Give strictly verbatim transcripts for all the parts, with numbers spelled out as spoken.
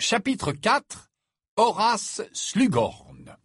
Chapitre quatre. Horace Slughorn.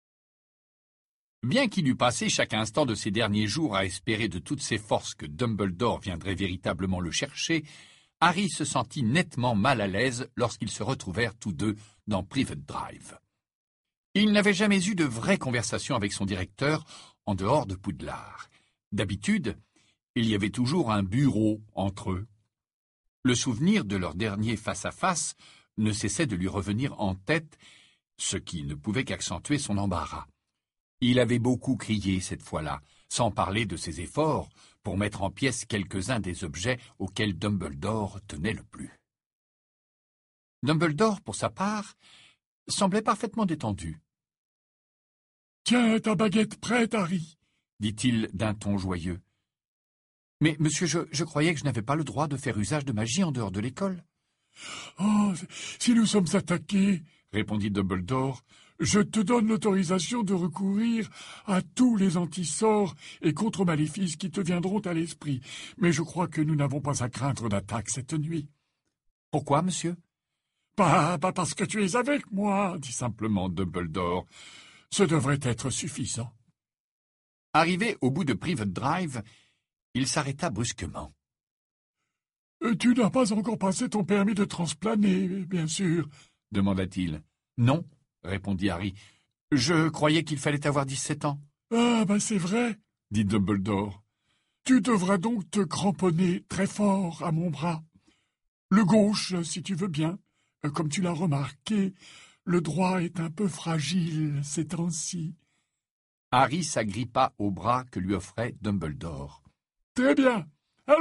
Bien qu'il eût passé chaque instant de ses derniers jours à espérer de toutes ses forces que Dumbledore viendrait véritablement le chercher, Harry se sentit nettement mal à l'aise lorsqu'ils se retrouvèrent tous deux dans Privet Drive. Il n'avait jamais eu de vraie conversation avec son directeur en dehors de Poudlard. D'habitude, il y avait toujours un bureau entre eux. Le souvenir de leur dernier face-à-face ne cessait de lui revenir en tête, ce qui ne pouvait qu'accentuer son embarras. Il avait beaucoup crié cette fois-là, sans parler de ses efforts pour mettre en pièces quelques-uns des objets auxquels Dumbledore tenait le plus. Dumbledore, pour sa part, semblait parfaitement détendu. « Tiens ta baguette prête, Harry !» dit-il d'un ton joyeux. « Mais, monsieur, je, je croyais que je n'avais pas le droit de faire usage de magie en dehors de l'école. »« Oh, si nous sommes attaqués, » répondit Dumbledore, « je te donne l'autorisation de recourir à tous les antisorts et contre-maléfices qui te viendront à l'esprit, mais je crois que nous n'avons pas à craindre d'attaque cette nuit. »« Pourquoi, monsieur ?»« Pas, pas parce que tu es avec moi, » dit simplement Dumbledore. « Ce devrait être suffisant. » Arrivé au bout de Privet Drive, il s'arrêta brusquement. « Tu n'as pas encore passé ton permis de transplaner, bien sûr ?» demanda-t-il. « Non, » répondit Harry. « Je croyais qu'il fallait avoir dix-sept ans. »« Ah, ben c'est vrai, » dit Dumbledore. « Tu devras donc te cramponner très fort à mon bras. Le gauche, si tu veux bien. Comme tu l'as remarqué, le droit est un peu fragile ces temps-ci. » Harry s'agrippa au bras que lui offrait Dumbledore. « Très bien, allons-y !»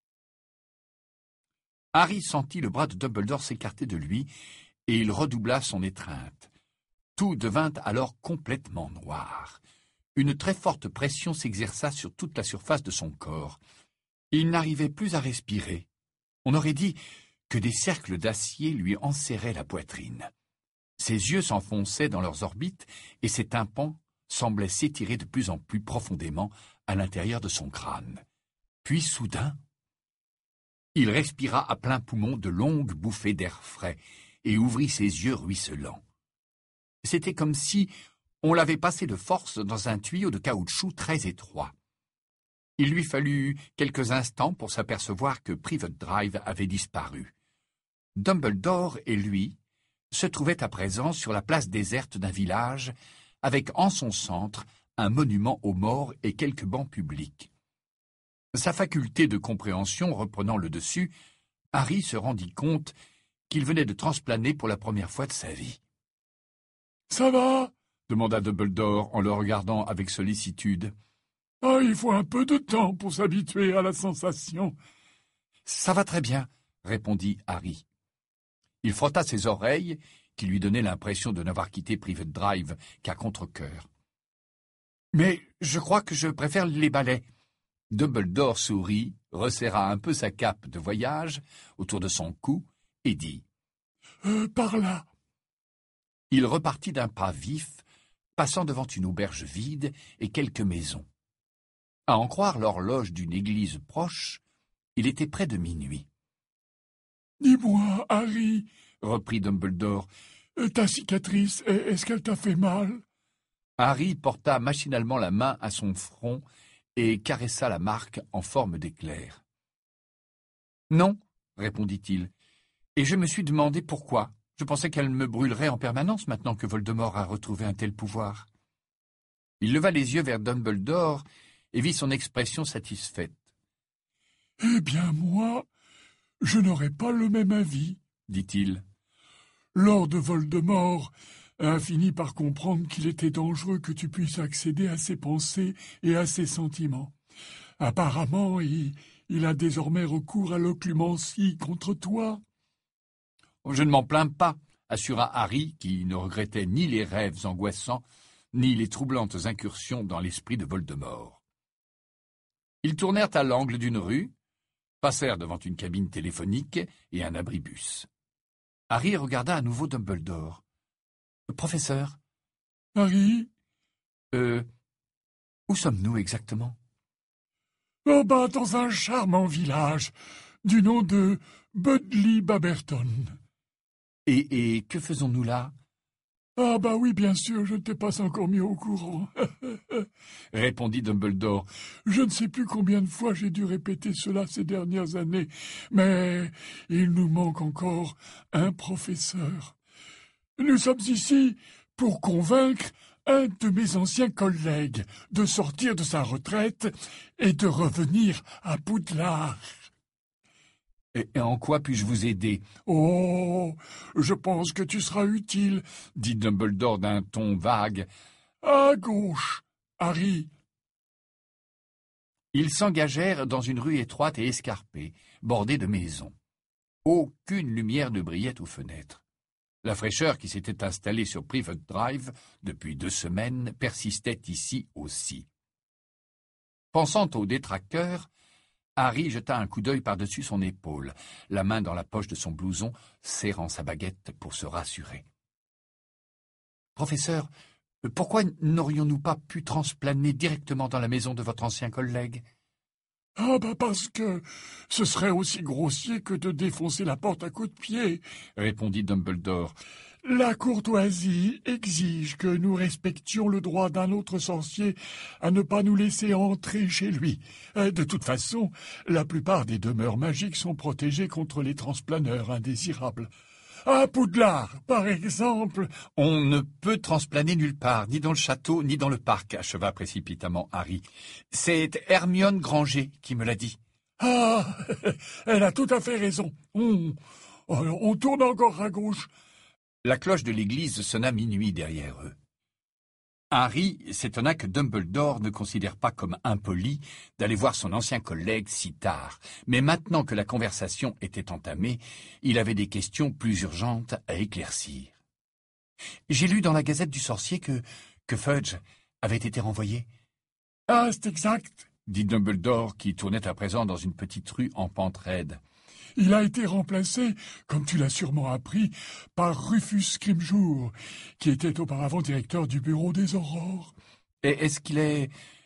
Harry sentit le bras de Dumbledore s'écarter de lui, et il redoubla son étreinte. Tout devint alors complètement noir. Une très forte pression s'exerça sur toute la surface de son corps. Il n'arrivait plus à respirer. On aurait dit que des cercles d'acier lui enserraient la poitrine. Ses yeux s'enfonçaient dans leurs orbites, et ses tympans semblaient s'étirer de plus en plus profondément à l'intérieur de son crâne. Puis, soudain, il respira à plein poumon de longues bouffées d'air frais et ouvrit ses yeux ruisselants. C'était comme si on l'avait passé de force dans un tuyau de caoutchouc très étroit. Il lui fallut quelques instants pour s'apercevoir que Privet Drive avait disparu. Dumbledore et lui se trouvaient à présent sur la place déserte d'un village, avec en son centre un monument aux morts et quelques bancs publics. Sa faculté de compréhension reprenant le dessus, Harry se rendit compte qu'il venait de transplaner pour la première fois de sa vie. « Ça va ?» demanda Dumbledore en le regardant avec sollicitude. « Ah, il faut un peu de temps pour s'habituer à la sensation. »« Ça va très bien, » répondit Harry. Il frotta ses oreilles, qui lui donnaient l'impression de n'avoir quitté Privet Drive qu'à contre-cœur. « Mais je crois que je préfère les balais. » Dumbledore sourit, resserra un peu sa cape de voyage autour de son cou et dit euh, « Par là !» Il repartit d'un pas vif, passant devant une auberge vide et quelques maisons. À en croire l'horloge d'une église proche, il était près de minuit. « Dis-moi, Harry, » reprit Dumbledore, « ta cicatrice, est-ce qu'elle t'a fait mal ?» Harry porta machinalement la main à son front et caressa la marque en forme d'éclair. « Non, » répondit-il, « et je me suis demandé pourquoi. Je pensais qu'elle me brûlerait en permanence maintenant que Voldemort a retrouvé un tel pouvoir. » Il leva les yeux vers Dumbledore et vit son expression satisfaite. « Eh bien, moi, je n'aurais pas le même avis, » dit-il. « Lord Voldemort a fini par comprendre qu'il était dangereux que tu puisses accéder à ses pensées et à ses sentiments. Apparemment, il, il a désormais recours à l'occlumencie contre toi. »« Je ne m'en plains pas, » assura Harry, qui ne regrettait ni les rêves angoissants, ni les troublantes incursions dans l'esprit de Voldemort. Ils tournèrent à l'angle d'une rue, passèrent devant une cabine téléphonique et un abribus. Harry regarda à nouveau Dumbledore. « Professeur ?»« Harry ?»« Euh... Où sommes-nous exactement ?»« Oh bah, dans un charmant village, du nom de Budley Baberton. » Et, et que faisons-nous là? Ah bah oui, bien sûr, je ne t'ai pas encore mis au courant, répondit Dumbledore. Je ne sais plus combien de fois j'ai dû répéter cela ces dernières années, mais il nous manque encore un professeur. Nous sommes ici pour convaincre un de mes anciens collègues de sortir de sa retraite et de revenir à Poudlard. Et en quoi puis-je vous aider? Oh, je pense que tu seras utile, dit Dumbledore d'un ton vague. À gauche, Harry. Ils s'engagèrent dans une rue étroite et escarpée, bordée de maisons. Aucune lumière ne brillait aux fenêtres. La fraîcheur qui s'était installée sur Privet Drive depuis deux semaines persistait ici aussi. Pensant aux détracteurs, Harry jeta un coup d'œil par-dessus son épaule, la main dans la poche de son blouson, serrant sa baguette pour se rassurer. « Professeur, pourquoi n'aurions-nous pas pu transplaner directement dans la maison de votre ancien collègue ?»« Ah bah parce que ce serait aussi grossier que de défoncer la porte à coups de pied, » répondit Dumbledore. La courtoisie exige que nous respections le droit d'un autre sorcier à ne pas nous laisser entrer chez lui. De toute façon, la plupart des demeures magiques sont protégées contre les transplaneurs indésirables. À Poudlard, par exemple... « On ne peut transplaner nulle part, ni dans le château, ni dans le parc, » acheva précipitamment Harry. « C'est Hermione Granger qui me l'a dit. »« Ah, elle a tout à fait raison. On, on tourne encore à gauche. » La cloche de l'église sonna minuit derrière eux. Harry s'étonna que Dumbledore ne considère pas comme impoli d'aller voir son ancien collègue si tard, mais maintenant que la conversation était entamée, il avait des questions plus urgentes à éclaircir. « J'ai lu dans la Gazette du Sorcier que, que Fudge avait été renvoyé. »« Ah, c'est exact, » dit Dumbledore, qui tournait à présent dans une petite rue en pente raide. Il a été remplacé, comme tu l'as sûrement appris, par Rufus Scrimgeour, qui était auparavant directeur du bureau des aurores. « Et est-ce qu'il est...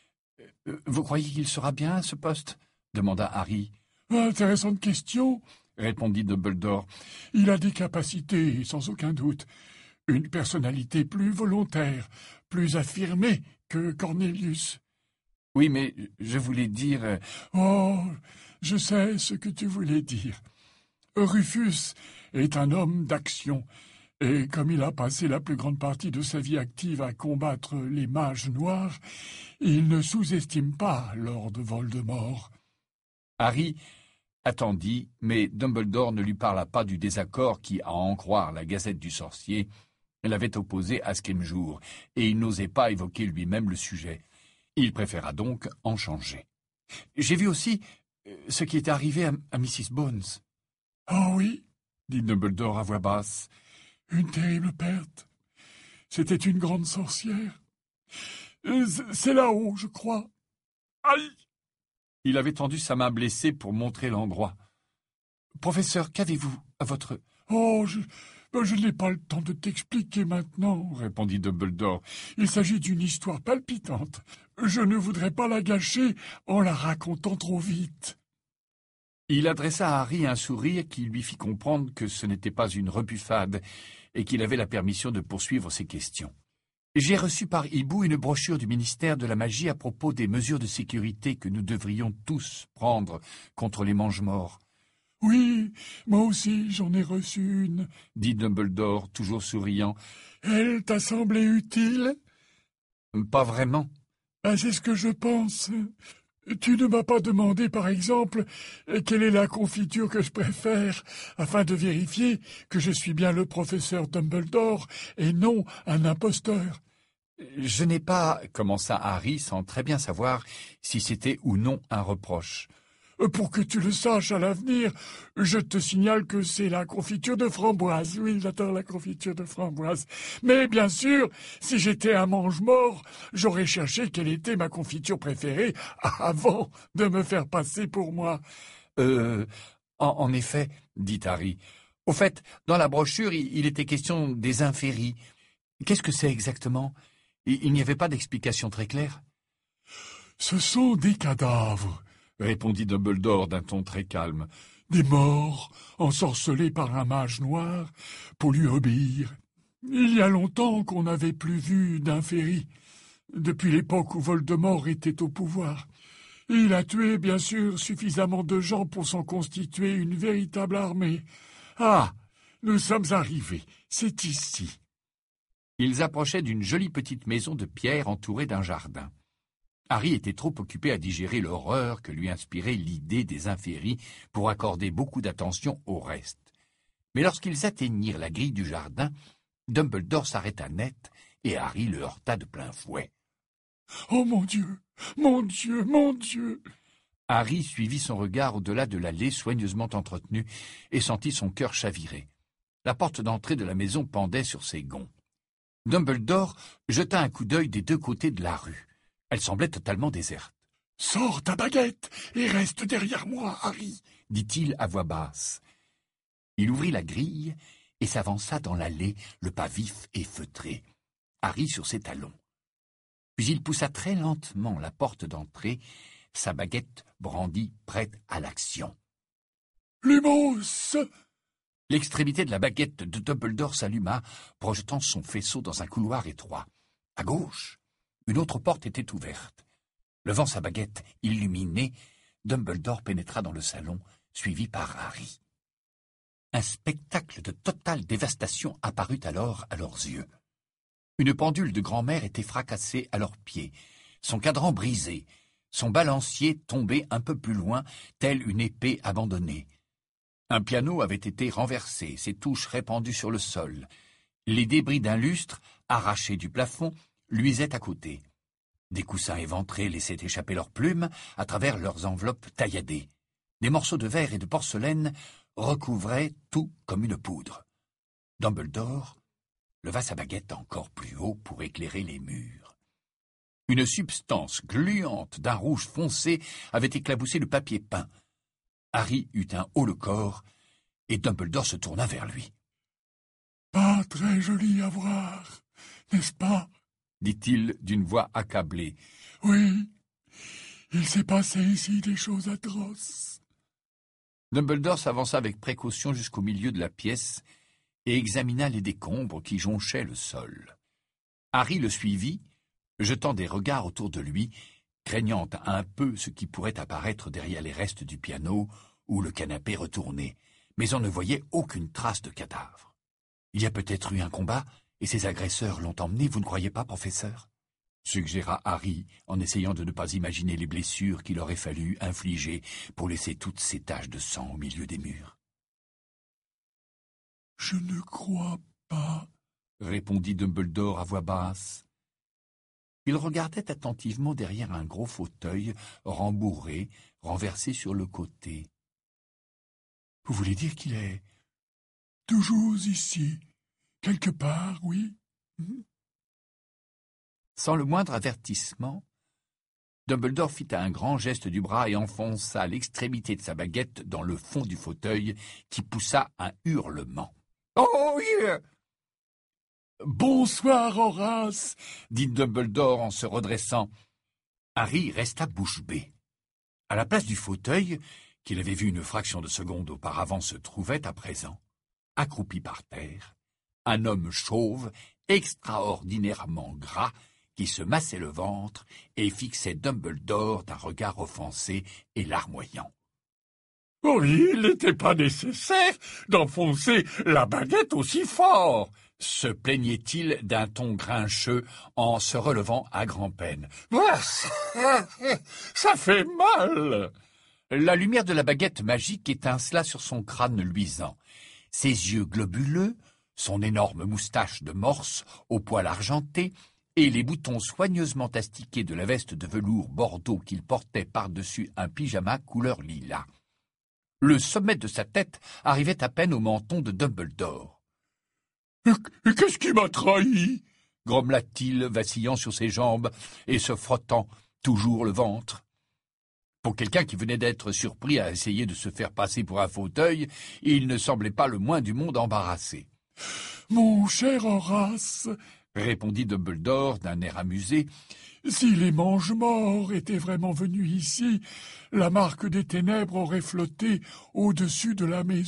Vous croyez qu'il sera bien, à ce poste ?» demanda Harry. « Intéressante question, » répondit Dumbledore. « Il a des capacités, sans aucun doute. Une personnalité plus volontaire, plus affirmée que Cornelius. »« Oui, mais je voulais dire... »« Oh, je sais ce que tu voulais dire. Rufus est un homme d'action, et comme il a passé la plus grande partie de sa vie active à combattre les mages noirs, il ne sous-estime pas Lord Voldemort. » Harry attendit, mais Dumbledore ne lui parla pas du désaccord qui, à en croire la Gazette du Sorcier, l'avait opposé à Scrimgeour, et il n'osait pas évoquer lui-même le sujet. Il préféra donc en changer. « J'ai vu aussi ce qui est arrivé à, à missus Bones. »« Ah oui, » dit Dumbledore à voix basse. « Une terrible perte. C'était une grande sorcière. C'est là-haut, je crois. Aïe !» Il avait tendu sa main blessée pour montrer l'endroit. « Professeur, qu'avez-vous à votre... »« Oh, je... Je n'ai pas le temps de t'expliquer maintenant, » répondit Dumbledore. « Il s'agit d'une histoire palpitante. Je ne voudrais pas la gâcher en la racontant trop vite. » Il adressa à Harry un sourire qui lui fit comprendre que ce n'était pas une rebuffade et qu'il avait la permission de poursuivre ses questions. « J'ai reçu par hibou une brochure du ministère de la Magie à propos des mesures de sécurité que nous devrions tous prendre contre les mange-morts. »« Oui, moi aussi j'en ai reçu une, » dit Dumbledore, toujours souriant. « Elle t'a semblé utile ?»« Pas vraiment. »« Ah, c'est ce que je pense. Tu ne m'as pas demandé, par exemple, quelle est la confiture que je préfère, afin de vérifier que je suis bien le professeur Dumbledore et non un imposteur. »« Je n'ai pas... » commença Harry sans très bien savoir si c'était ou non un reproche. Pour que tu le saches à l'avenir, je te signale que c'est la confiture de framboise. Oui, j'adore la confiture de framboise. Mais bien sûr, si j'étais un mange-mort, j'aurais cherché quelle était ma confiture préférée avant de me faire passer pour moi. Euh, en, en effet, dit Harry. Au fait, dans la brochure, il, il était question des inféries. Qu'est-ce que c'est exactement ? Il, il n'y avait pas d'explication très claire. Ce sont des cadavres, répondit Dumbledore d'un ton très calme. des morts ensorcelés par un mage noir pour lui obéir. Il y a longtemps qu'on n'avait plus vu d'Inferi, depuis l'époque où Voldemort était au pouvoir. Il a tué, bien sûr, suffisamment de gens pour s'en constituer une véritable armée. Ah, nous sommes arrivés, c'est ici. Ils approchaient d'une jolie petite maison de pierre entourée d'un jardin. Harry était trop occupé à digérer l'horreur que lui inspirait l'idée des Inferi pour accorder beaucoup d'attention au reste. Mais lorsqu'ils atteignirent la grille du jardin, Dumbledore s'arrêta net et Harry le heurta de plein fouet. « Oh mon Dieu, mon Dieu, mon Dieu !» Harry suivit son regard au-delà de l'allée soigneusement entretenue et sentit son cœur chavirer. La porte d'entrée de la maison pendait sur ses gonds. Dumbledore jeta un coup d'œil des deux côtés de la rue. Elle semblait totalement déserte. « Sors ta baguette et reste derrière moi, Harry !» dit-il à voix basse. Il ouvrit la grille et s'avança dans l'allée, le pas vif et feutré. Harry sur ses talons. Puis il poussa très lentement la porte d'entrée, sa baguette brandie prête à l'action. « Lumos !» L'extrémité de la baguette de Dumbledore s'alluma, projetant son faisceau dans un couloir étroit. À gauche, une autre porte était ouverte. Levant sa baguette illuminée, Dumbledore pénétra dans le salon, suivi par Harry. Un spectacle de totale dévastation apparut alors à leurs yeux. Une pendule de grand-mère était fracassée à leurs pieds, son cadran brisé, son balancier tombé un peu plus loin, telle une épée abandonnée. Un piano avait été renversé, ses touches répandues sur le sol. Les débris d'un lustre, arrachés du plafond, luisaient à côté. Des coussins éventrés laissaient échapper leurs plumes à travers leurs enveloppes tailladées. Des morceaux de verre et de porcelaine recouvraient tout comme une poudre. Dumbledore leva sa baguette encore plus haut pour éclairer les murs. Une substance gluante d'un rouge foncé avait éclaboussé le papier peint. Harry eut un haut-le-corps et Dumbledore se tourna vers lui. « Pas très joli à voir, n'est-ce pas ?» dit-il d'une voix accablée. « Oui, il s'est passé ici des choses atroces. » Dumbledore s'avança avec précaution jusqu'au milieu de la pièce et examina les décombres qui jonchaient le sol. Harry le suivit, jetant des regards autour de lui, craignant un peu ce qui pourrait apparaître derrière les restes du piano ou le canapé retourné, mais on ne voyait aucune trace de cadavre. « Il y a peut-être eu un combat, et ces agresseurs l'ont emmené, vous ne croyez pas, professeur ?» suggéra Harry, en essayant de ne pas imaginer les blessures qu'il aurait fallu infliger pour laisser toutes ces taches de sang au milieu des murs. « Je ne crois pas, » répondit Dumbledore à voix basse. Il regardait attentivement derrière un gros fauteuil rembourré, renversé sur le côté. « Vous voulez dire qu'il est toujours ici, quelque part, oui hmm? » Sans le moindre avertissement, Dumbledore fit un grand geste du bras et enfonça l'extrémité de sa baguette dans le fond du fauteuil, qui poussa un hurlement. « Oh, yeah !»« Bonsoir, Horace !» dit Dumbledore en se redressant. Harry resta bouche bée. À la place du fauteuil, qu'il avait vu une fraction de seconde auparavant, se trouvait à présent, accroupi par terre, un homme chauve, extraordinairement gras, qui se massait le ventre et fixait Dumbledore d'un regard offensé et larmoyant. « Oui, il n'était pas nécessaire d'enfoncer la baguette aussi fort !» se plaignait-il d'un ton grincheux en se relevant à grand-peine. « Ça fait mal !» La lumière de la baguette magique étincela sur son crâne luisant. Ses yeux globuleux, son énorme moustache de morse au poil argenté, et les boutons soigneusement astiqués de la veste de velours bordeaux qu'il portait par-dessus un pyjama couleur lilas. Le sommet de sa tête arrivait à peine au menton de Dumbledore. « Et qu'est-ce qui m'a trahi ?» grommela-t-il, vacillant sur ses jambes et se frottant toujours le ventre. Pour quelqu'un qui venait d'être surpris à essayer de se faire passer pour un fauteuil, il ne semblait pas le moins du monde embarrassé. « Mon cher Horace !» répondit Dumbledore d'un air amusé. « Si les mange-morts étaient vraiment venus ici, la marque des ténèbres aurait flotté au-dessus de la maison. »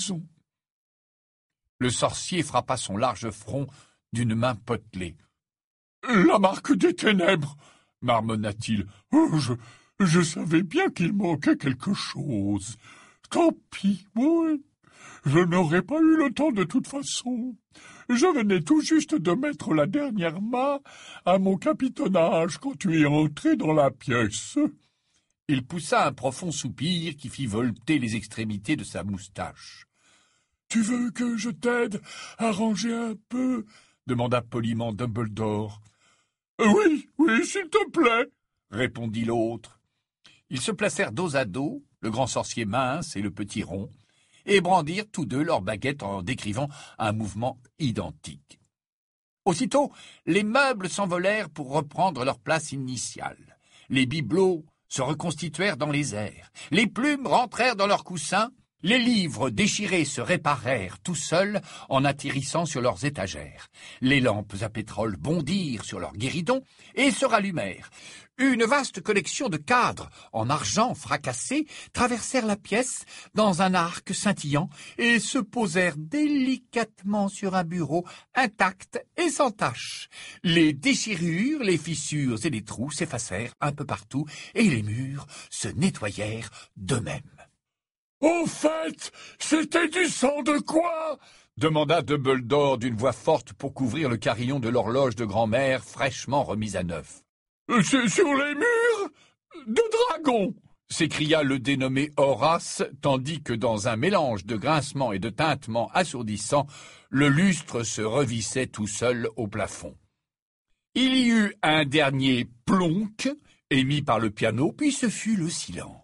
Le sorcier frappa son large front d'une main potelée. « La marque des ténèbres !» marmonna-t-il. Oh, je, je savais bien qu'il manquait quelque chose. Tant pis, oui. Je n'aurais pas eu le temps de toute façon. Je venais tout juste de mettre la dernière main à mon capitonnage quand tu es entré dans la pièce. » Il poussa un profond soupir qui fit volter les extrémités de sa moustache. « Tu veux que je t'aide à ranger un peu ?» demanda poliment Dumbledore. « Oui, oui, s'il te plaît, » répondit l'autre. Ils se placèrent dos à dos, le grand sorcier mince et le petit rond, et brandirent tous deux leurs baguettes en décrivant un mouvement identique. Aussitôt, les meubles s'envolèrent pour reprendre leur place initiale. Les bibelots se reconstituèrent dans les airs, les plumes rentrèrent dans leurs coussins, les livres déchirés se réparèrent tout seuls en atterrissant sur leurs étagères. Les lampes à pétrole bondirent sur leurs guéridons et se rallumèrent. Une vaste collection de cadres en argent fracassé traversèrent la pièce dans un arc scintillant et se posèrent délicatement sur un bureau intact et sans tache. Les déchirures, les fissures et les trous s'effacèrent un peu partout et les murs se nettoyèrent d'eux-mêmes. « Au fait, c'était du sang de quoi ?» demanda Dumbledore d'une voix forte pour couvrir le carillon de l'horloge de grand-mère fraîchement remise à neuf. « C'est sur les murs de dragon !» s'écria le dénommé Horace, tandis que dans un mélange de grincements et de tintements assourdissants, le lustre se revissait tout seul au plafond. Il y eut un dernier plonk émis par le piano, puis ce fut le silence.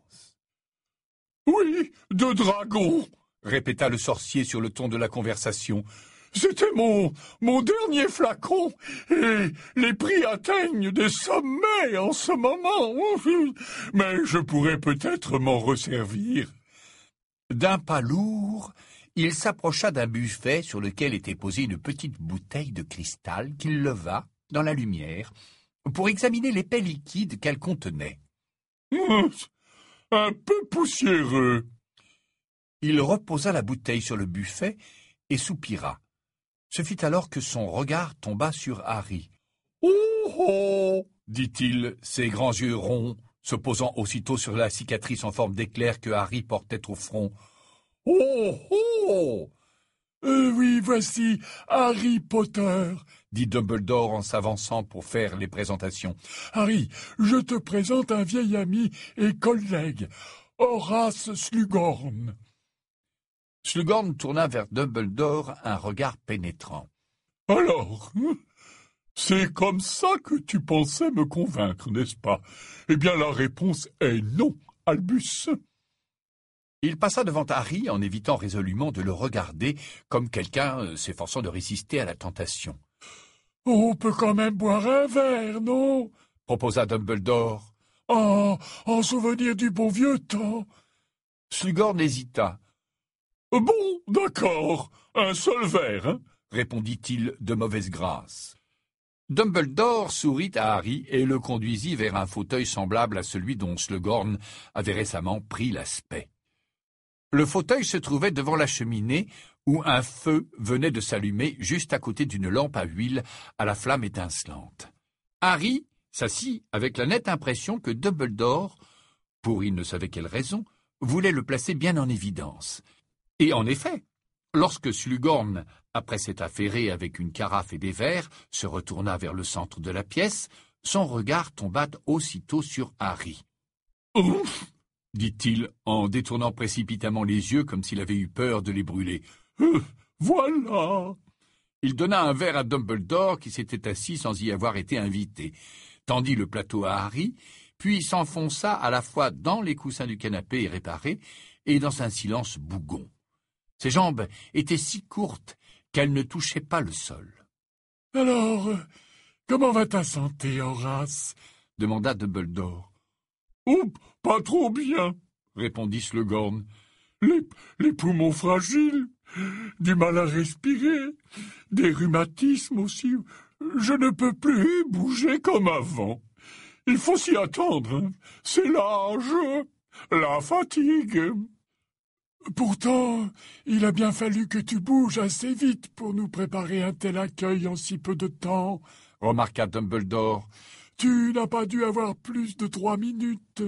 « Oui, de dragon !» répéta le sorcier sur le ton de la conversation. « C'était mon, mon dernier flacon, et les prix atteignent des sommets en ce moment. Mais je pourrais peut-être m'en resservir. » D'un pas lourd, il s'approcha d'un buffet sur lequel était posée une petite bouteille de cristal qu'il leva, dans la lumière, pour examiner l'épais liquide qu'elle contenait. Un peu poussiéreux. Il reposa la bouteille sur le buffet et soupira. Ce fut alors que son regard tomba sur Harry. « Oh oh !» dit-il, ses grands yeux ronds se posant aussitôt sur la cicatrice en forme d'éclair que Harry portait au front. « Oh oh !»« Euh, oui, voici Harry Potter !» dit Dumbledore en s'avançant pour faire les présentations. « Harry, je te présente un vieil ami et collègue, Horace Slughorn. » Slughorn tourna vers Dumbledore un regard pénétrant. « Alors, c'est comme ça que tu pensais me convaincre, n'est-ce pas? Eh bien, la réponse est non, Albus. » Il passa devant Harry en évitant résolument de le regarder comme quelqu'un s'efforçant de résister à la tentation. « On peut quand même boire un verre, non ?» proposa Dumbledore. « Ah, en souvenir du bon vieux temps. » Slughorn hésita. « Bon, d'accord, un seul verre, hein ?» répondit-il de mauvaise grâce. Dumbledore sourit à Harry et le conduisit vers un fauteuil semblable à celui dont Slughorn avait récemment pris l'aspect. Le fauteuil se trouvait devant la cheminée où un feu venait de s'allumer juste à côté d'une lampe à huile à la flamme étincelante. Harry s'assit avec la nette impression que Dumbledore, pour il ne savait quelle raison, voulait le placer bien en évidence. Et en effet, lorsque Slughorn, après s'être affairé avec une carafe et des verres, se retourna vers le centre de la pièce, son regard tomba aussitôt sur Harry. « Ouf !» dit-il en détournant précipitamment les yeux comme s'il avait eu peur de les brûler. Euh, « Voilà !» Il donna un verre à Dumbledore qui s'était assis sans y avoir été invité, tendit le plateau à Harry, puis s'enfonça à la fois dans les coussins du canapé réparé et dans un silence bougon. Ses jambes étaient si courtes qu'elles ne touchaient pas le sol. « Alors, comment va ta santé, Horace ?» demanda Dumbledore. « Oh, pas trop bien, » répondit Slughorn. Les, les poumons fragiles, du mal à respirer, des rhumatismes aussi, Je ne peux plus bouger comme avant. Il faut s'y attendre. C'est l'âge, la fatigue. Pourtant, il a bien fallu que tu bouges assez vite pour nous préparer un tel accueil en si peu de temps, remarqua Dumbledore. Tu n'as pas dû avoir plus de trois minutes.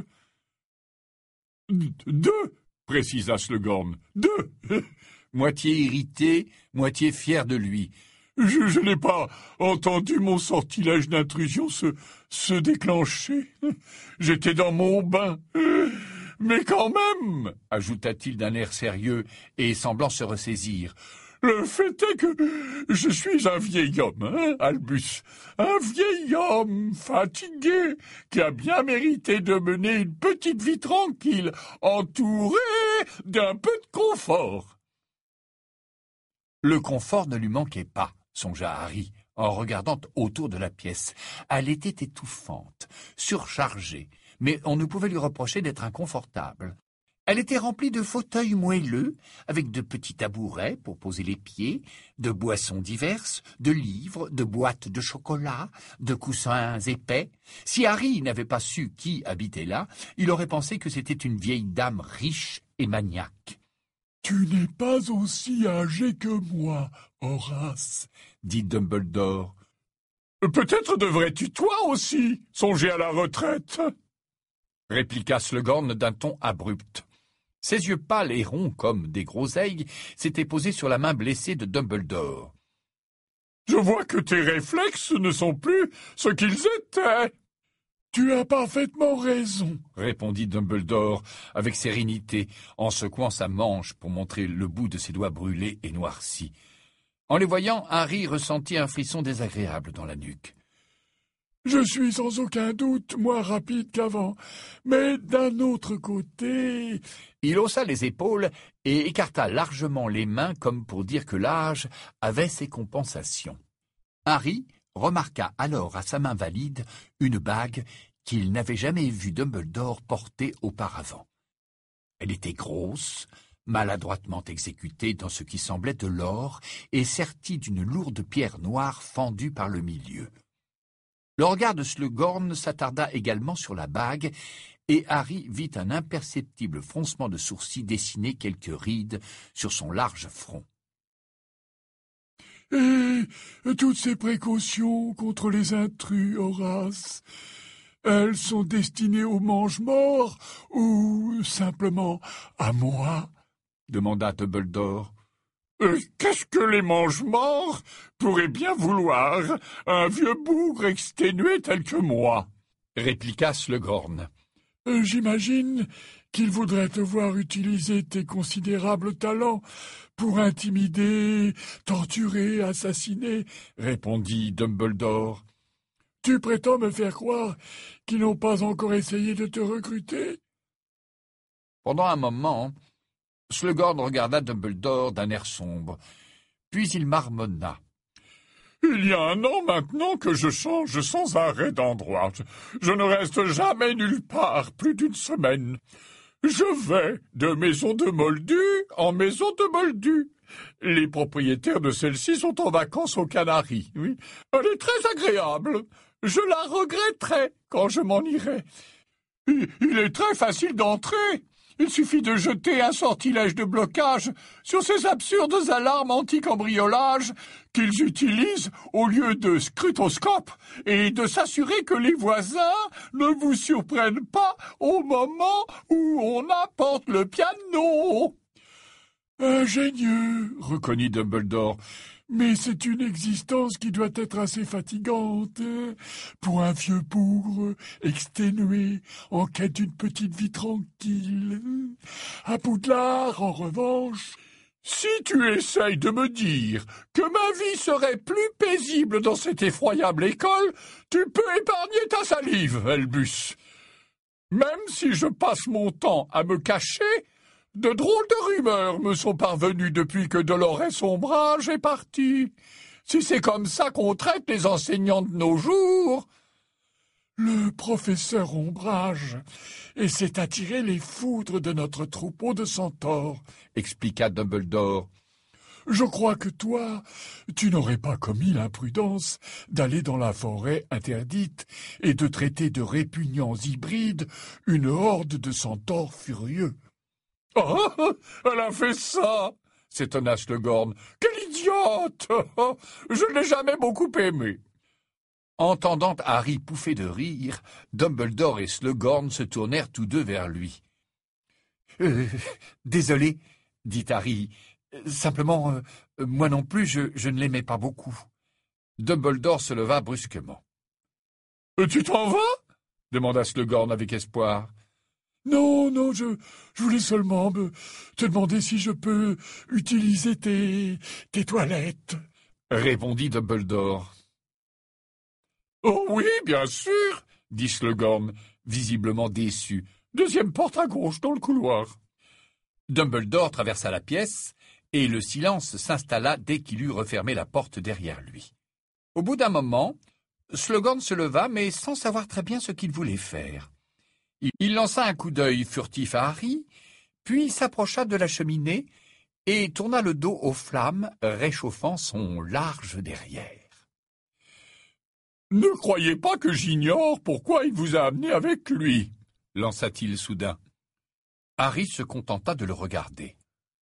Deux, précisa Slughorn. Deux. Moitié irrité, moitié fier de lui. Je, je n'ai pas entendu mon sortilège d'intrusion se, se déclencher. J'étais dans mon bain. Mais quand même, ajouta-t-il d'un air sérieux et semblant se ressaisir, le fait est que je suis un vieil homme, hein, Albus, un vieil homme fatigué qui a bien mérité de mener une petite vie tranquille, entouré d'un peu de confort. Le confort ne lui manquait pas, songea Harry, en regardant autour de la pièce. Elle était étouffante, surchargée, mais on ne pouvait lui reprocher d'être inconfortable. Elle était remplie de fauteuils moelleux, avec de petits tabourets pour poser les pieds, de boissons diverses, de livres, de boîtes de chocolat, de coussins épais. Si Harry n'avait pas su qui habitait là, il aurait pensé que c'était une vieille dame riche et maniaque. « Tu n'es pas aussi âgé que moi, Horace, » dit Dumbledore. « Peut-être devrais-tu toi aussi songer à la retraite ?» répliqua Slughorn d'un ton abrupt. Ses yeux pâles et ronds comme des groseilles s'étaient posés sur la main blessée de Dumbledore. « Je vois que tes réflexes ne sont plus ce qu'ils étaient. »« Tu as parfaitement raison, » répondit Dumbledore avec sérénité, en secouant sa manche pour montrer le bout de ses doigts brûlés et noircis. En les voyant, Harry ressentit un frisson désagréable dans la nuque. Je suis sans aucun doute moins rapide qu'avant, mais d'un autre côté... » Il haussa les épaules et écarta largement les mains comme pour dire que l'âge avait ses compensations. Harry remarqua alors à sa main valide une bague qu'il n'avait jamais vu Dumbledore porter auparavant. Elle était grosse, maladroitement exécutée dans ce qui semblait de l'or et sertie d'une lourde pierre noire fendue par le milieu. Le regard de Slughorn s'attarda également sur la bague, et Harry vit un imperceptible froncement de sourcils dessiner quelques rides sur son large front. « Et toutes ces précautions contre les intrus, Horace, elles sont destinées aux mange-morts ou simplement à moi ?» demanda Dumbledore. Euh, Qu'est-ce que les mange-morts pourraient bien vouloir, un vieux bougre exténué tel que moi, répliqua Slughorn. Euh, J'imagine qu'ils voudraient te voir utiliser tes considérables talents pour intimider, torturer, assassiner, répondit Dumbledore. Tu prétends me faire croire qu'ils n'ont pas encore essayé de te recruter? Pendant un moment, Slughorn regarda Dumbledore d'un air sombre, puis il marmonna. « Il y a un an maintenant que je change sans arrêt d'endroit. Je ne reste jamais nulle part plus d'une semaine. Je vais de maison de Moldu en maison de Moldu. Les propriétaires de celle-ci sont en vacances aux Canaries. Oui. Elle est très agréable. Je la regretterai quand je m'en irai. Il, il est très facile d'entrer. Il suffit de jeter un sortilège de blocage sur ces absurdes alarmes anti-cambriolage qu'ils utilisent au lieu de scrutoscope et de s'assurer que les voisins ne vous surprennent pas au moment où on apporte le piano. Ingénieux, reconnut Dumbledore. Mais c'est une existence qui doit être assez fatigante pour un vieux bougre exténué en quête d'une petite vie tranquille. À Poudlard, en revanche, si tu essayes de me dire que ma vie serait plus paisible dans cette effroyable école, tu peux épargner ta salive, Albus. Même si je passe mon temps à me cacher, de drôles de rumeurs me sont parvenues depuis que Dolores Ombrage est partie. Si c'est comme ça qu'on traite les enseignants de nos jours... Le professeur Ombrage essaie d'attirer les foudres de notre troupeau de centaures, expliqua Dumbledore. je crois que toi, tu n'aurais pas commis l'imprudence d'aller dans la forêt interdite et de traiter de répugnants hybrides une horde de centaures furieux. »« Ah, elle a fait ça !» s'étonna Slughorn. « Quelle idiote ! Je ne l'ai jamais beaucoup aimée. » Entendant Harry pouffer de rire, Dumbledore et Slughorn se tournèrent tous deux vers lui. Euh, « Désolé, » dit Harry. « Simplement, euh, moi non plus, je, je ne l'aimais pas beaucoup. » Dumbledore se leva brusquement. « Tu t'en vas ?» demanda Slughorn avec espoir. « Non, non, je, je voulais seulement me, te demander si je peux utiliser tes, tes toilettes, » répondit Dumbledore. « Oh oui, bien sûr, » dit Slughorn, visiblement déçu. « Deuxième porte à gauche dans le couloir. » Dumbledore traversa la pièce, et le silence s'installa dès qu'il eut refermé la porte derrière lui. Au bout d'un moment, Slughorn se leva, mais sans savoir très bien ce qu'il voulait faire. Il lança un coup d'œil furtif à Harry, puis s'approcha de la cheminée et tourna le dos aux flammes, réchauffant son large derrière. « Ne croyez pas que j'ignore pourquoi il vous a amené avec lui, » lança-t-il soudain. Harry se contenta de le regarder.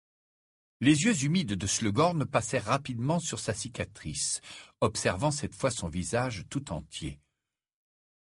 Les yeux humides de Slughorn passèrent rapidement sur sa cicatrice, observant cette fois son visage tout entier. «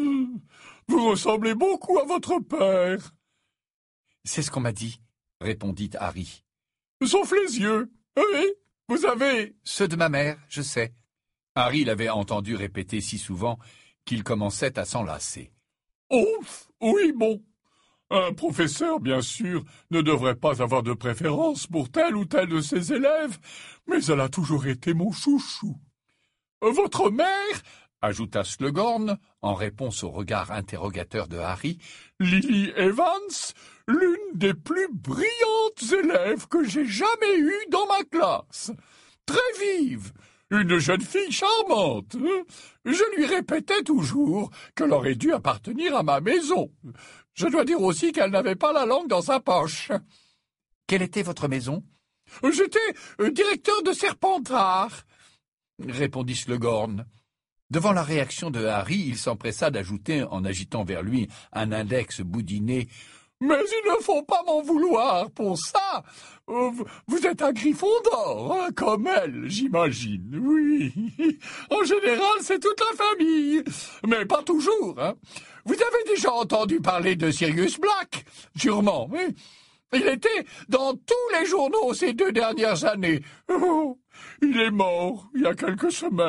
Vous ressemblez beaucoup à votre père. »« C'est ce qu'on m'a dit, » répondit Harry. « Sauf les yeux. Oui, vous avez... »« Ceux de ma mère, je sais. » Harry l'avait entendu répéter si souvent qu'il commençait à s'enlacer. « Ouf, oui, bon. Un professeur, bien sûr, ne devrait pas avoir de préférence pour tel ou tel de ses élèves, mais elle a toujours été mon chouchou. Votre mère, ajouta Slughorn, en réponse au regard interrogateur de Harry, Lily Evans, l'une des plus brillantes élèves que j'ai jamais eues dans ma classe. Très vive, une jeune fille charmante. Je lui répétais toujours qu'elle aurait dû appartenir à ma maison. Je dois dire aussi qu'elle n'avait pas la langue dans sa poche. »« Quelle était votre maison ?»« J'étais directeur de Serpentard, » répondit Slughorn. Devant la réaction de Harry, il s'empressa d'ajouter, en agitant vers lui un index boudiné, « Mais il ne faut pas m'en vouloir pour ça. Vous êtes un Gryffondor, hein, comme elle, j'imagine. Oui, en général, c'est toute la famille, mais pas toujours. Hein. Vous avez déjà entendu parler de Sirius Black, sûrement, oui. Il était dans tous les journaux ces deux dernières années. Oh, il est mort il y a quelques semaines. »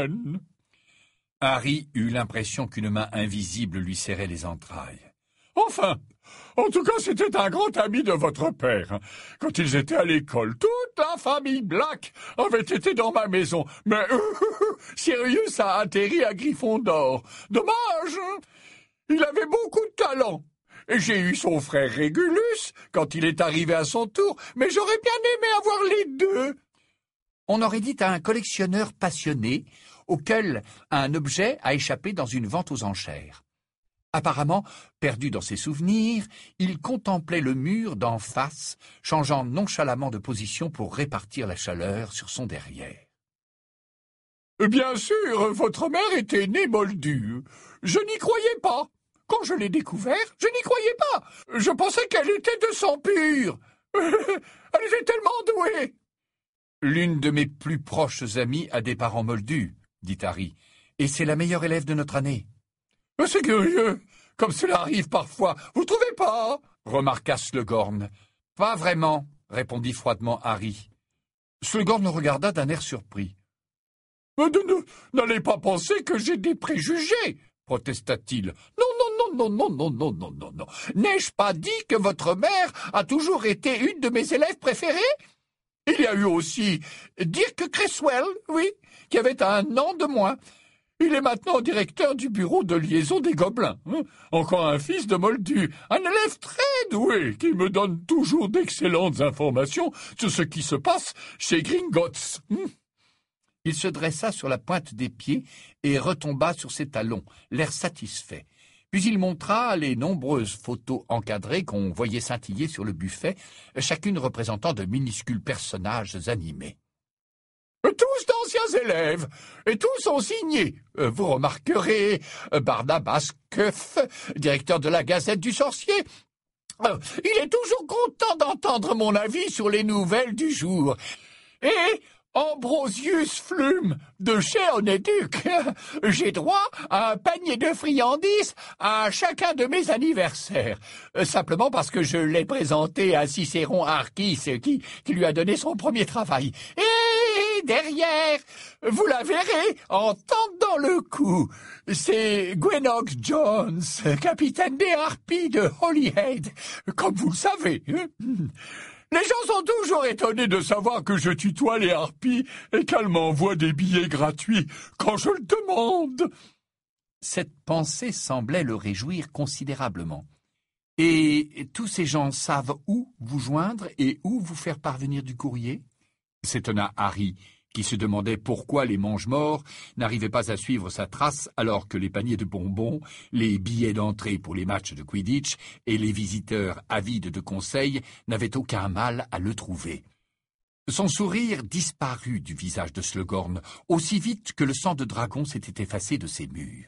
Harry eut l'impression qu'une main invisible lui serrait les entrailles. « Enfin, en tout cas, c'était un grand ami de votre père. Quand ils étaient à l'école, toute la famille Black avait été dans ma maison. Mais euh, Sirius a atterri à Gryffondor. Dommage, hein. Il avait beaucoup de talent. Et j'ai eu son frère Régulus quand il est arrivé à son tour, mais j'aurais bien aimé avoir les deux. » On aurait dit à un collectionneur passionné auquel un objet a échappé dans une vente aux enchères. Apparemment, perdu dans ses souvenirs, il contemplait le mur d'en face, changeant nonchalamment de position pour répartir la chaleur sur son derrière. « Bien sûr, votre mère était née moldue. Je n'y croyais pas. Quand je l'ai découvert, je n'y croyais pas. Je pensais qu'elle était de sang pur. Elle était tellement douée. » « L'une de mes plus proches amies a des parents moldus, » dit Harry, « et c'est la meilleure élève de notre année. »« C'est curieux, comme cela arrive parfois, vous trouvez pas ?» remarqua Slughorn. « Pas vraiment, » répondit froidement Harry. Slughorn le regarda d'un air surpris. « N'allez pas penser que j'ai des préjugés, » protesta-t-il. « Non, non, non, non, non, non, non, non, non. N'ai-je pas dit que votre mère a toujours été une de mes élèves préférées ? Il y a eu aussi Dirk Creswell, oui, qui avait un an de moins. Il est maintenant directeur du bureau de liaison des Gobelins. Hein. Encore un fils de Moldu, un élève très doué qui me donne toujours d'excellentes informations sur ce qui se passe chez Gringotts. Hein. » Il se dressa sur la pointe des pieds et retomba sur ses talons, l'air satisfait. Puis il montra les nombreuses photos encadrées qu'on voyait scintiller sur le buffet, chacune représentant de minuscules personnages animés. d'anciens élèves, et tous sont signés. Euh, vous remarquerez euh, Barnabas Cuff, directeur de la Gazette du Sorcier. Euh, il est toujours content d'entendre mon avis sur les nouvelles du jour. Et Ambrosius Flume, de chez Onéduc. J'ai droit à un panier de friandises à chacun de mes anniversaires, simplement parce que je l'ai présenté à Cicéron Archis, qui, qui lui a donné son premier travail. Et derrière, vous la verrez en tendant le cou. C'est Gwenox Jones, capitaine des harpies de Holyhead, comme vous le savez. Les gens sont toujours étonnés de savoir que je tutoie les harpies et qu'elles m'envoient des billets gratuits quand je le demande. Cette pensée semblait le réjouir considérablement. Et tous ces gens savent où vous joindre et où vous faire parvenir du courrier? S'étonna Harry, qui se demandait pourquoi les mange-morts n'arrivaient pas à suivre sa trace alors que les paniers de bonbons, les billets d'entrée pour les matchs de Quidditch et les visiteurs avides de conseils n'avaient aucun mal à le trouver. Son sourire disparut du visage de Slughorn aussi vite que le sang de dragon s'était effacé de ses murs.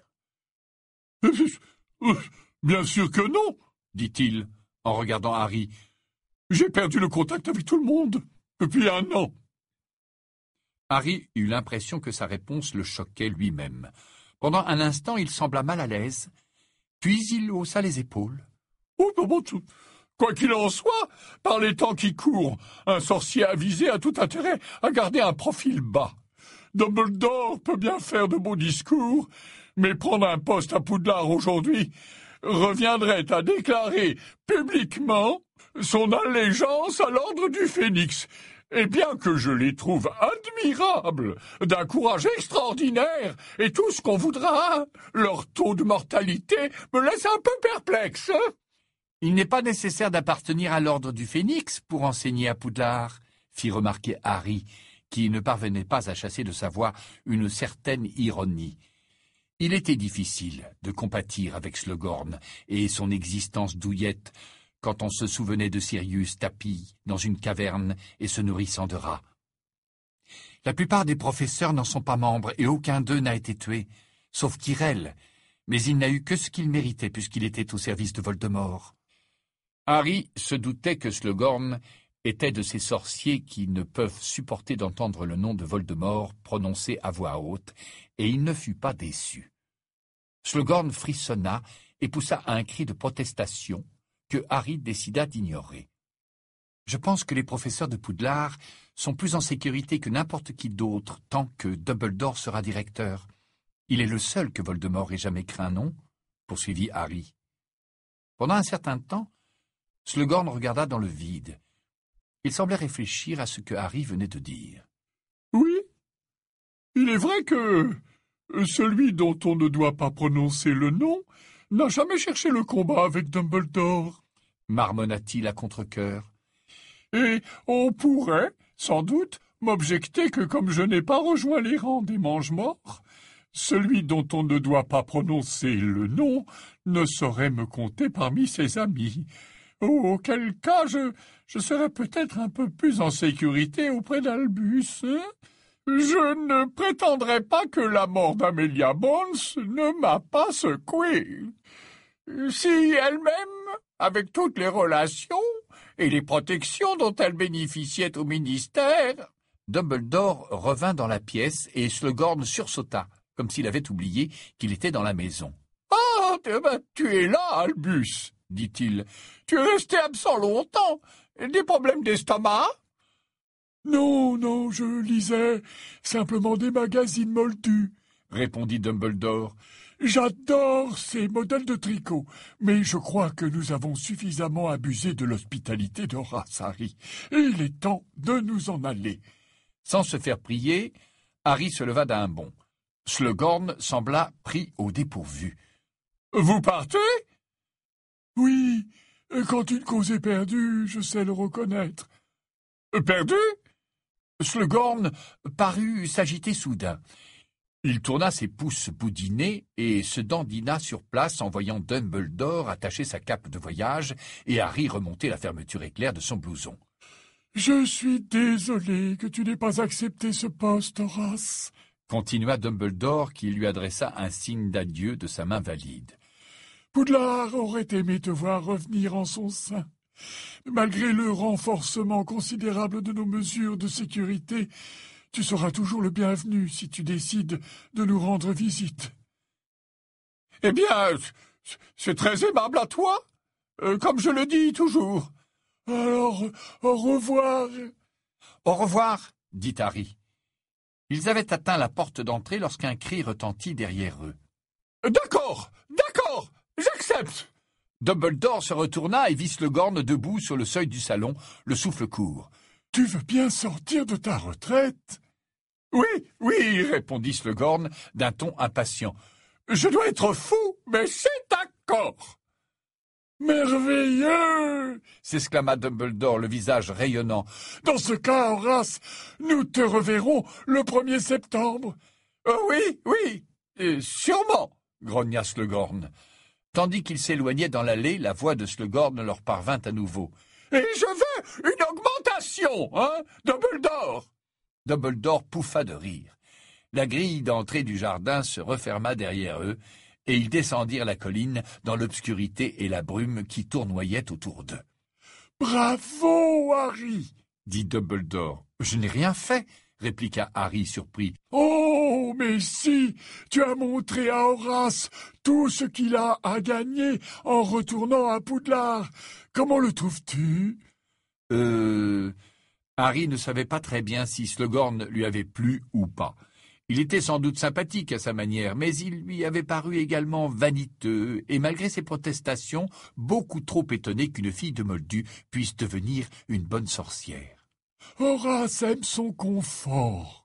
« Bien sûr que non, dit-il, en regardant Harry. J'ai perdu le contact avec tout le monde depuis un an. » Harry eut l'impression que sa réponse le choquait lui-même. Pendant un instant, il sembla mal à l'aise, puis il haussa les épaules. « Oh, bon, quoi qu'il en soit, par les temps qui courent, un sorcier avisé a tout intérêt à garder un profil bas. Dumbledore peut bien faire de beaux discours, mais prendre un poste à Poudlard aujourd'hui reviendrait à déclarer publiquement son allégeance à l'ordre du Phénix. Et bien que je les trouve admirables, d'un courage extraordinaire, et tout ce qu'on voudra, leur taux de mortalité me laisse un peu perplexe. Il n'est pas nécessaire d'appartenir à l'ordre du Phénix pour enseigner à Poudlard, fit remarquer Harry, qui ne parvenait pas à chasser de sa voix une certaine ironie. Il était difficile de compatir avec Slughorn et son existence douillette, quand on se souvenait de Sirius tapi dans une caverne et se nourrissant de rats. La plupart des professeurs n'en sont pas membres et aucun d'eux n'a été tué, sauf Quirrell, mais il n'a eu que ce qu'il méritait puisqu'il était au service de Voldemort. Harry se doutait que Slughorn était de ces sorciers qui ne peuvent supporter d'entendre le nom de Voldemort prononcé à voix haute, et il ne fut pas déçu. Slughorn frissonna et poussa un cri de protestation que Harry décida d'ignorer. « Je pense que les professeurs de Poudlard sont plus en sécurité que n'importe qui d'autre tant que Dumbledore sera directeur. Il est le seul que Voldemort ait jamais craint, non ?» poursuivit Harry. Pendant un certain temps, Slughorn regarda dans le vide. Il semblait réfléchir à ce que Harry venait de dire. « Oui, il est vrai que celui dont on ne doit pas prononcer le nom n'a jamais cherché le combat avec Dumbledore, marmonna-t-il à contre-cœur. Et on pourrait, sans doute, m'objecter que comme je n'ai pas rejoint les rangs des mange-morts, celui dont on ne doit pas prononcer le nom ne saurait me compter parmi ses amis. Auquel cas, je, je serais peut-être un peu plus en sécurité auprès d'Albus. Je ne prétendrai pas que la mort d'Amelia Bones ne m'a pas secoué. Si elle-même, avec toutes les relations et les protections dont elle bénéficiait au ministère... » Dumbledore revint dans la pièce et Slughorn sursauta, comme s'il avait oublié qu'il était dans la maison. « Ah, ben, tu es là, Albus, dit-il. Tu es resté absent longtemps. Des problèmes d'estomac ?»« Non, non, je lisais simplement des magazines moldus, » répondit Dumbledore. « J'adore ces modèles de tricot, mais je crois que nous avons suffisamment abusé de l'hospitalité d'Horace, Harry, et il est temps de nous en aller. » Sans se faire prier, Harry se leva d'un bond. Slughorn sembla pris au dépourvu. « Vous partez ?»« Oui, quand une cause est perdue, je sais le reconnaître. »« Perdue ?» Slughorn parut s'agiter soudain. Il tourna ses pouces boudinés et se dandina sur place en voyant Dumbledore attacher sa cape de voyage et Harry remonter la fermeture éclair de son blouson. Je suis désolé que tu n'aies pas accepté ce poste, Horace, continua Dumbledore, qui lui adressa un signe d'adieu de sa main valide. Poudlard aurait aimé te voir revenir en son sein. Malgré le renforcement considérable de nos mesures de sécurité, tu seras toujours le bienvenu si tu décides de nous rendre visite. Eh bien, c'est très aimable à toi, euh, comme je le dis toujours. Alors, au revoir. Au revoir, dit Harry. Ils avaient atteint la porte d'entrée lorsqu'un cri retentit derrière eux. D'accord, d'accord, j'accepte. Dumbledore se retourna et vit Slughorn debout sur le seuil du salon, le souffle court. « Tu veux bien sortir de ta retraite ?» Oui, oui, répondit Slughorn d'un ton impatient. « Je dois être fou, mais c'est d'accord. » « Merveilleux !» s'exclama Dumbledore, le visage rayonnant. « Dans ce cas, Horace, nous te reverrons le premier septembre. »« Oh oui, oui, euh, sûrement !» grogna Slughorn. Tandis qu'ils s'éloignaient dans l'allée, la voix de Slughorn leur parvint à nouveau. « Et je veux une augmentation, hein, Dumbledore !» Dumbledore pouffa de rire. La grille d'entrée du jardin se referma derrière eux, et ils descendirent la colline dans l'obscurité et la brume qui tournoyaient autour d'eux. « Bravo, Harry !» dit Dumbledore. « Je n'ai rien fait !» répliqua Harry surpris. « Oh, mais si, tu as montré à Horace tout ce qu'il a à gagner en retournant à Poudlard. Comment le trouves-tu ?»« Euh... » Harry ne savait pas très bien si Slughorn lui avait plu ou pas. Il était sans doute sympathique à sa manière, mais il lui avait paru également vaniteux, et malgré ses protestations, beaucoup trop étonné qu'une fille de Moldu puisse devenir une bonne sorcière. « Horace aime son confort, »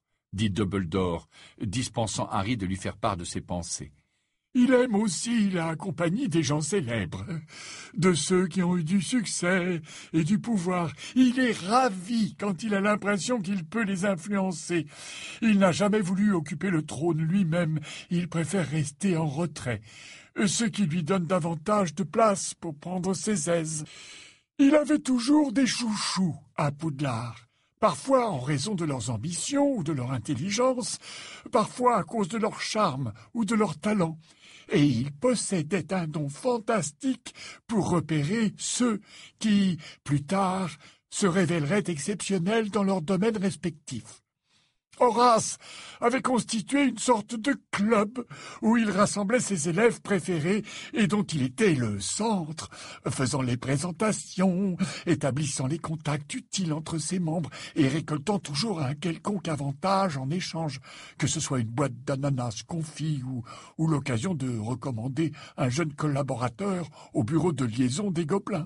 dit Dumbledore, dispensant Harry de lui faire part de ses pensées. Il aime aussi la compagnie des gens célèbres, de ceux qui ont eu du succès et du pouvoir. Il est ravi quand il a l'impression qu'il peut les influencer. Il n'a jamais voulu occuper le trône lui-même, il préfère rester en retrait, ce qui lui donne davantage de place pour prendre ses aises. Il avait toujours des chouchous à Poudlard. Parfois en raison de leurs ambitions ou de leur intelligence, parfois à cause de leur charme ou de leur talent. Et il possédait un don fantastique pour repérer ceux qui, plus tard, se révéleraient exceptionnels dans leurs domaines respectifs. Horace avait constitué une sorte de club où il rassemblait ses élèves préférés et dont il était le centre, faisant les présentations, établissant les contacts utiles entre ses membres et récoltant toujours un quelconque avantage en échange, que ce soit une boîte d'ananas confit ou, ou l'occasion de recommander un jeune collaborateur au bureau de liaison des Gobelins.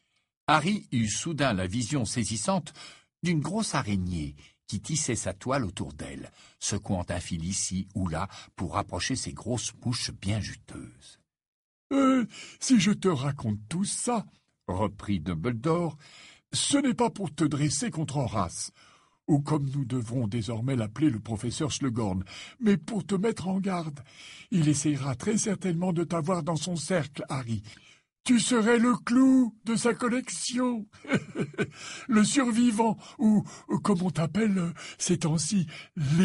Harry eut soudain la vision saisissante d'une grosse araignée qui tissait sa toile autour d'elle, secouant un fil ici ou là pour rapprocher ses grosses mouches bien juteuses. Euh, « Si je te raconte tout ça, » reprit Dumbledore, « ce n'est pas pour te dresser contre Horace, ou comme nous devrons désormais l'appeler le professeur Slughorn, mais pour te mettre en garde. Il essayera très certainement de t'avoir dans son cercle, Harry. Tu serais le clou de sa collection, le survivant, ou, comme on t'appelle ces temps-ci, l'élu. »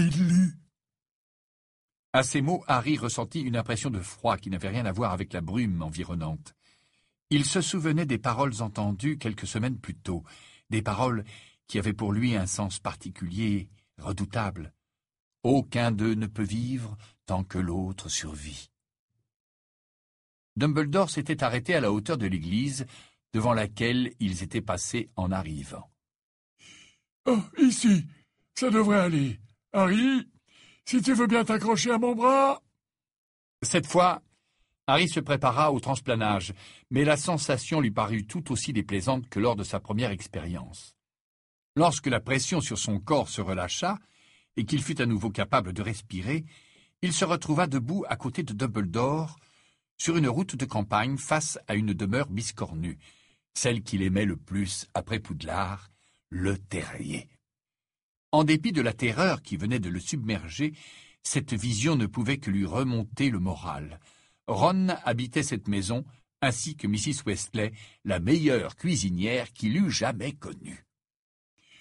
À ces mots, Harry ressentit une impression de froid qui n'avait rien à voir avec la brume environnante. Il se souvenait des paroles entendues quelques semaines plus tôt, des paroles qui avaient pour lui un sens particulier, redoutable. « Aucun d'eux ne peut vivre tant que l'autre survit. » Dumbledore s'était arrêté à la hauteur de l'église, devant laquelle ils étaient passés en arrivant. « Oh, ici, ça devrait aller. Harry, si tu veux bien t'accrocher à mon bras... » Cette fois, Harry se prépara au transplanage, mais la sensation lui parut tout aussi déplaisante que lors de sa première expérience. Lorsque la pression sur son corps se relâcha, et qu'il fut à nouveau capable de respirer, il se retrouva debout à côté de Dumbledore, sur une route de campagne face à une demeure biscornue, celle qu'il aimait le plus après Poudlard, le terrier. En dépit de la terreur qui venait de le submerger, cette vision ne pouvait que lui remonter le moral. Ron habitait cette maison, ainsi que missus Weasley, la meilleure cuisinière qu'il eût jamais connue.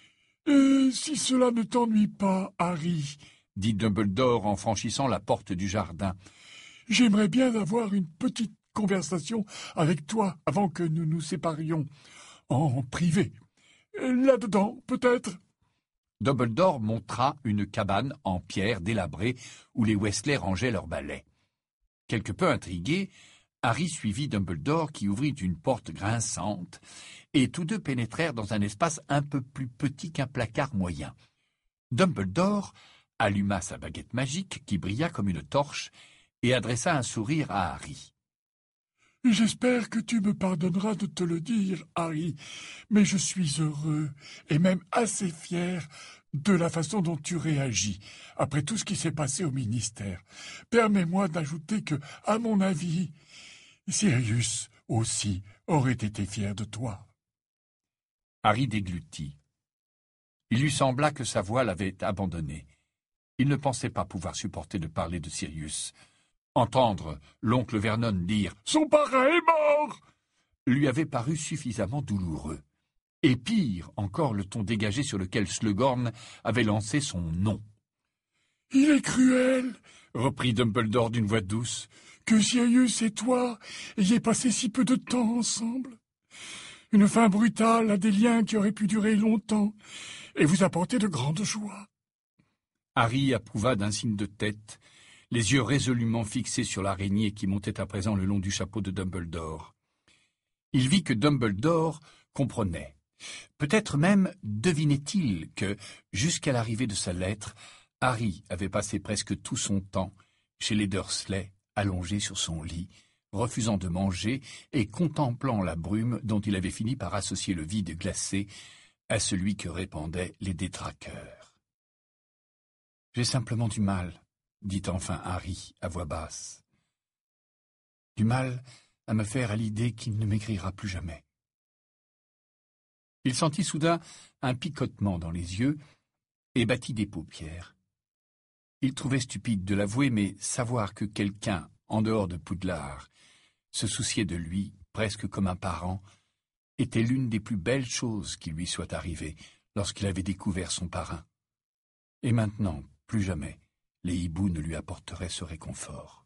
Et si cela ne t'ennuie pas, Harry, dit Dumbledore en franchissant la porte du jardin, j'aimerais bien avoir une petite conversation avec toi avant que nous nous séparions, en privé. Là-dedans, peut-être. Dumbledore montra une cabane en pierre délabrée où les Weasley rangeaient leurs balais. Quelque peu intrigué, Harry suivit Dumbledore qui ouvrit une porte grinçante, et tous deux pénétrèrent dans un espace un peu plus petit qu'un placard moyen. Dumbledore alluma sa baguette magique qui brilla comme une torche et adressa un sourire à Harry. « J'espère que tu me pardonneras de te le dire, Harry, mais je suis heureux et même assez fier de la façon dont tu réagis après tout ce qui s'est passé au ministère. Permets-moi d'ajouter que, à mon avis, Sirius aussi aurait été fier de toi. » Harry déglutit. Il lui sembla que sa voix l'avait abandonné. Il ne pensait pas pouvoir supporter de parler de Sirius. Entendre l'oncle Vernon dire « Son parrain est mort !» lui avait paru suffisamment douloureux. Et pire encore le ton dégagé sur lequel Slughorn avait lancé son nom. « Il est cruel, » reprit Dumbledore d'une voix douce, « que Sirius et toi ayez passé si peu de temps ensemble. Une fin brutale à des liens qui auraient pu durer longtemps et vous apporter de grandes joies. » Harry approuva d'un signe de tête, les yeux résolument fixés sur l'araignée qui montait à présent le long du chapeau de Dumbledore. Il vit que Dumbledore comprenait. Peut-être même devinait-il que, jusqu'à l'arrivée de sa lettre, Harry avait passé presque tout son temps chez les Dursley, allongé sur son lit, refusant de manger et contemplant la brume dont il avait fini par associer le vide glacé à celui que répandaient les détraqueurs. « J'ai simplement du mal, » dit enfin Harry à voix basse. « Du mal à me faire à l'idée qu'il ne m'écrira plus jamais. » Il sentit soudain un picotement dans les yeux et battit des paupières. Il trouvait stupide de l'avouer, mais savoir que quelqu'un, en dehors de Poudlard, se souciait de lui, presque comme un parent, était l'une des plus belles choses qui lui soit arrivée lorsqu'il avait découvert son parrain. Et maintenant, plus jamais, les hiboux ne lui apporteraient ce réconfort.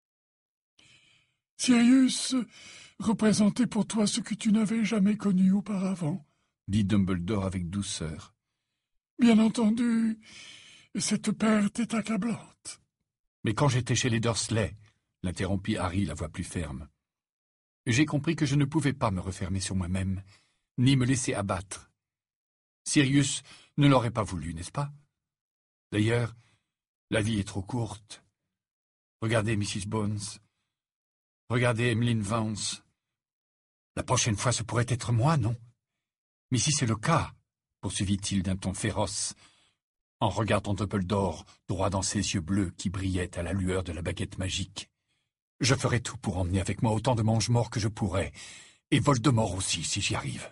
« Sirius représentait pour toi ce que tu n'avais jamais connu auparavant, » dit Dumbledore avec douceur. « Bien entendu, cette perte est accablante. » « Mais quand j'étais chez les Dursley, » l'interrompit Harry, la voix plus ferme, « j'ai compris que je ne pouvais pas me refermer sur moi-même, ni me laisser abattre. Sirius ne l'aurait pas voulu, n'est-ce pas? D'ailleurs, la vie est trop courte. Regardez Missus Bones. Regardez Emmeline Vance. La prochaine fois, ce pourrait être moi, non? Mais si c'est le cas, poursuivit-il d'un ton féroce, en regardant Dumbledore droit dans ses yeux bleus qui brillaient à la lueur de la baguette magique, je ferai tout pour emmener avec moi autant de mange-morts que je pourrai, et Voldemort aussi, si j'y arrive.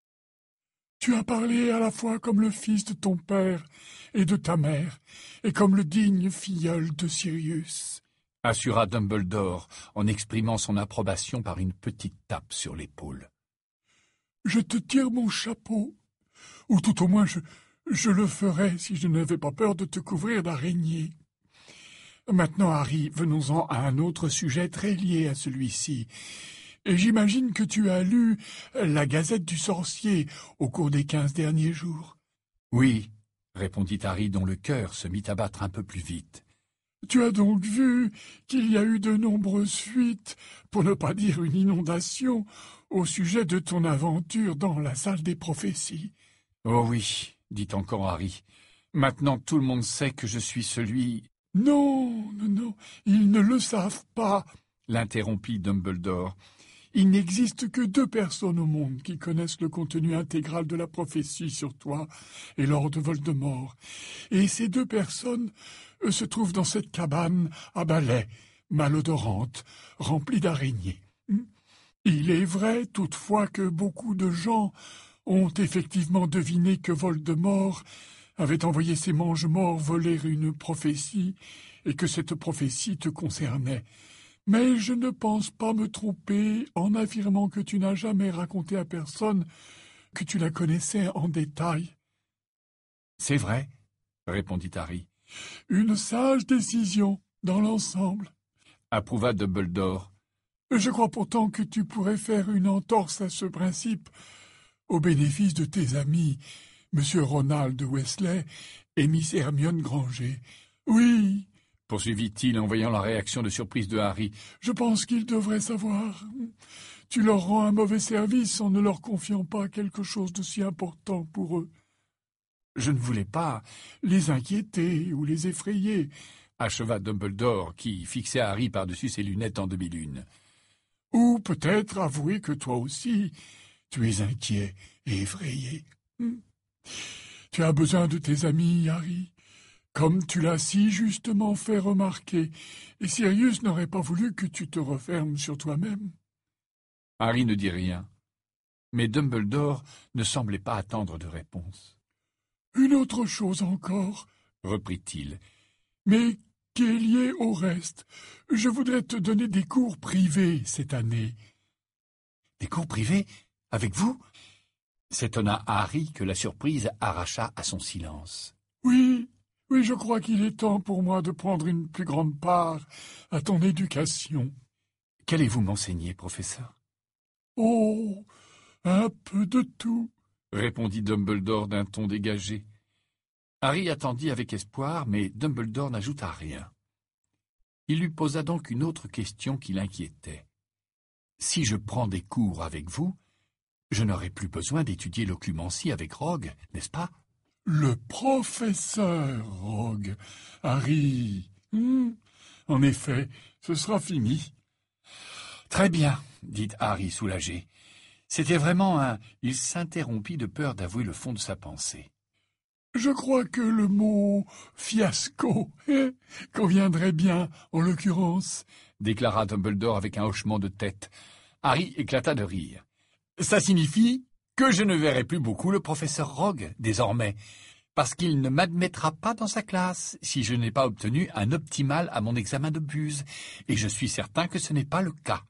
Tu as parlé à la fois comme le fils de ton père et de ta mère, et comme le digne filleul de Sirius, assura Dumbledore en exprimant son approbation par une petite tape sur l'épaule. Je te tire mon chapeau, ou tout au moins je, je le ferais si je n'avais pas peur de te couvrir d'araignées. Maintenant, Harry, venons-en à un autre sujet très lié à celui-ci. Et j'imagine que tu as lu la Gazette du Sorcier au cours des quinze derniers jours. « Oui, » répondit Harry, dont le cœur se mit à battre un peu plus vite. « Tu as donc vu qu'il y a eu de nombreuses fuites, pour ne pas dire une inondation, au sujet de ton aventure dans la salle des prophéties. »« Oh oui, » dit encore Harry. « Maintenant tout le monde sait que je suis celui... » « Non, non, non, ils ne le savent pas, » l'interrompit Dumbledore. « Il n'existe que deux personnes au monde qui connaissent le contenu intégral de la prophétie sur toi et Lord Voldemort. Et ces deux personnes euh, se trouvent dans cette cabane à balai, malodorante, remplie d'araignées. Il est vrai, toutefois, que beaucoup de gens ont effectivement deviné que Voldemort avait envoyé ses mange-morts voler une prophétie et que cette prophétie te concernait. Mais je ne pense pas me tromper en affirmant que tu n'as jamais raconté à personne que tu la connaissais en détail. C'est vrai, répondit Harry. Une sage décision, dans l'ensemble, approuva Dumbledore. Je crois pourtant que tu pourrais faire une entorse à ce principe au bénéfice de tes amis, Monsieur Ronald Weasley et Miss Hermione Granger. Oui, poursuivit-il en voyant la réaction de surprise de Harry. Je pense qu'ils devraient savoir. Tu leur rends un mauvais service en ne leur confiant pas quelque chose de si important pour eux. Je ne voulais pas les inquiéter ou les effrayer, acheva Dumbledore, qui fixait Harry par-dessus ses lunettes en demi-lune. Ou peut-être avouer que toi aussi, tu es inquiet et effrayé. Tu as besoin de tes amis, Harry, comme tu l'as si justement fait remarquer, et Sirius n'aurait pas voulu que tu te refermes sur toi-même. Harry ne dit rien, mais Dumbledore ne semblait pas attendre de réponse. Une autre chose encore, reprit-il, mais qui est liée au reste. Je voudrais te donner des cours privés cette année. Des cours privés? Avec vous? S'étonna Harry que la surprise arracha à son silence. Oui, oui, je crois qu'il est temps pour moi de prendre une plus grande part à ton éducation. Qu'allez-vous m'enseigner, professeur? Oh, un peu de tout, répondit Dumbledore d'un ton dégagé. Harry attendit avec espoir, mais Dumbledore n'ajouta rien. Il lui posa donc une autre question qui l'inquiétait. Si je prends des cours avec vous, je n'aurai plus besoin d'étudier l'occlumencie avec Rogue, n'est-ce pas? Le professeur Rogue, Harry. Hum, en effet, ce sera fini. Très bien, dit Harry soulagé. C'était vraiment un... Il s'interrompit de peur d'avouer le fond de sa pensée. Je crois que le mot « fiasco » conviendrait bien, en l'occurrence, déclara Dumbledore avec un hochement de tête. Harry éclata de rire. Ça signifie que je ne verrai plus beaucoup le professeur Rogue, désormais, parce qu'il ne m'admettra pas dans sa classe si je n'ai pas obtenu un optimal à mon examen de buse, et je suis certain que ce n'est pas le cas.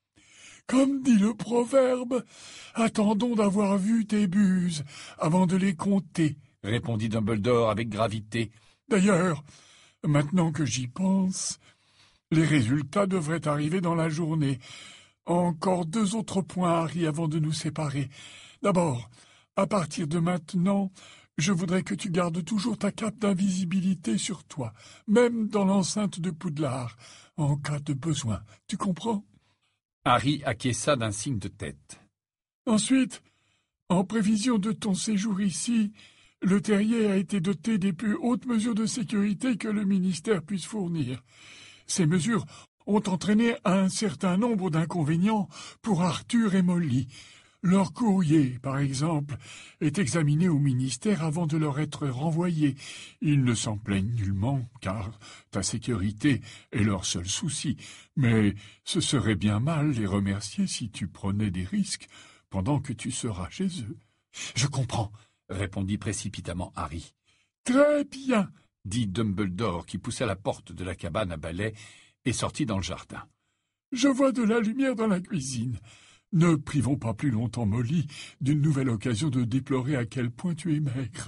Comme dit le proverbe, attendons d'avoir vu tes buses avant de les compter, répondit Dumbledore avec gravité. D'ailleurs, maintenant que j'y pense, les résultats devraient arriver dans la journée. Encore deux autres points, Harry, avant de nous séparer. D'abord, à partir de maintenant, je voudrais que tu gardes toujours ta cape d'invisibilité sur toi, même dans l'enceinte de Poudlard, en cas de besoin. Tu comprends? Harry acquiesça d'un signe de tête. Ensuite, en prévision de ton séjour ici, le terrier a été doté des plus hautes mesures de sécurité que le ministère puisse fournir. Ces mesures ont entraîné un certain nombre d'inconvénients pour Arthur et Molly. Leur courrier, par exemple, est examiné au ministère avant de leur être renvoyé. Ils ne s'en plaignent nullement, car ta sécurité est leur seul souci. Mais ce serait bien mal les remercier si tu prenais des risques pendant que tu seras chez eux. « Je comprends », répondit précipitamment Harry. « Très bien », dit Dumbledore, qui poussa la porte de la cabane à balai et sortit dans le jardin. « Je vois de la lumière dans la cuisine. Ne privons pas plus longtemps Molly d'une nouvelle occasion de déplorer à quel point tu es maigre. »